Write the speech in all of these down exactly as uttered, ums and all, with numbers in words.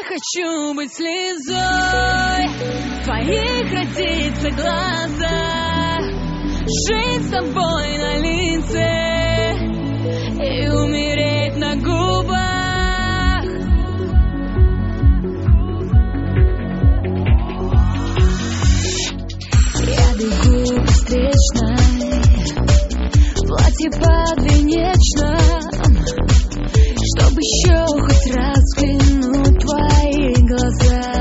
хочу быть слезой в твоих родиться глазах, жить с тобой на лице и умереть на губах. Я бегу по встречной, платье подвенечном, чтобы еще хоть раз взглянуть в твои глаза.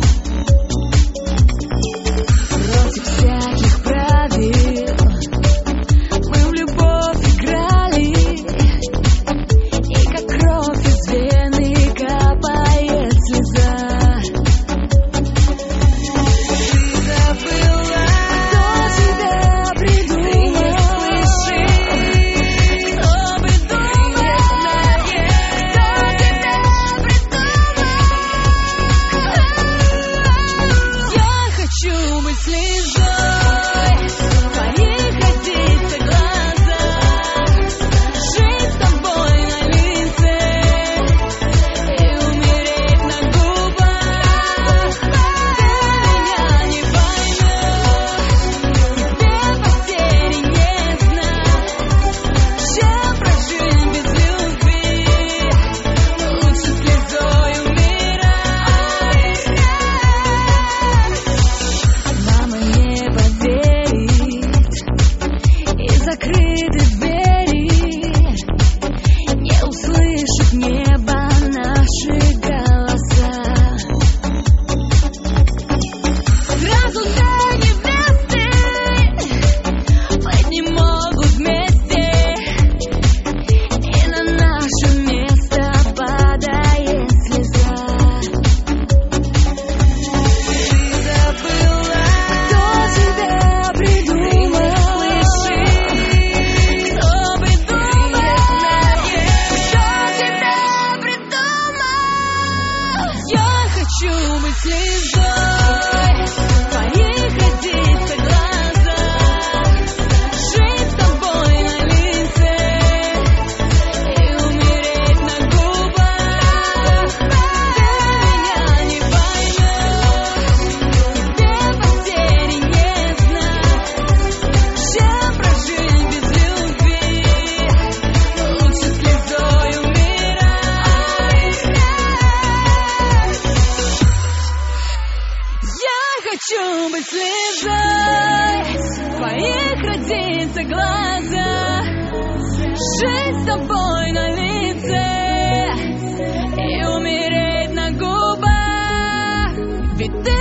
Против всяких правил мы в любовь играли, и как кровь из вены капает слеза. Ты забыла, кто тебя придумал, кто придумал, кто тебя придумал. Я хочу быть слезой в твоих родиться глазах, жить с тобой на лице и умереть на губах. Ты меня не поймешь, тебе потери не знать, чем прожить без любви, лучше слезой умирать. Мама не поверит, и закрыты двери не услышит небо наши голоса. Сразу две невесты быть не могут вместе, и на наше место падает слеза. Ты забыла, кто тебя придумал, кто придумал, кто тебя придумал. Я хочу быть слезой в твоих родиться глазах, жить с тобой на лице и умереть на губах. Ты меня не поймешь, тебе потери не знать, чем прожить без любви, лучше слезой умирать. Я хочу быть слезой в твоих родиться глазах, жить с тобой на лице и умереть на губах. Ведь ты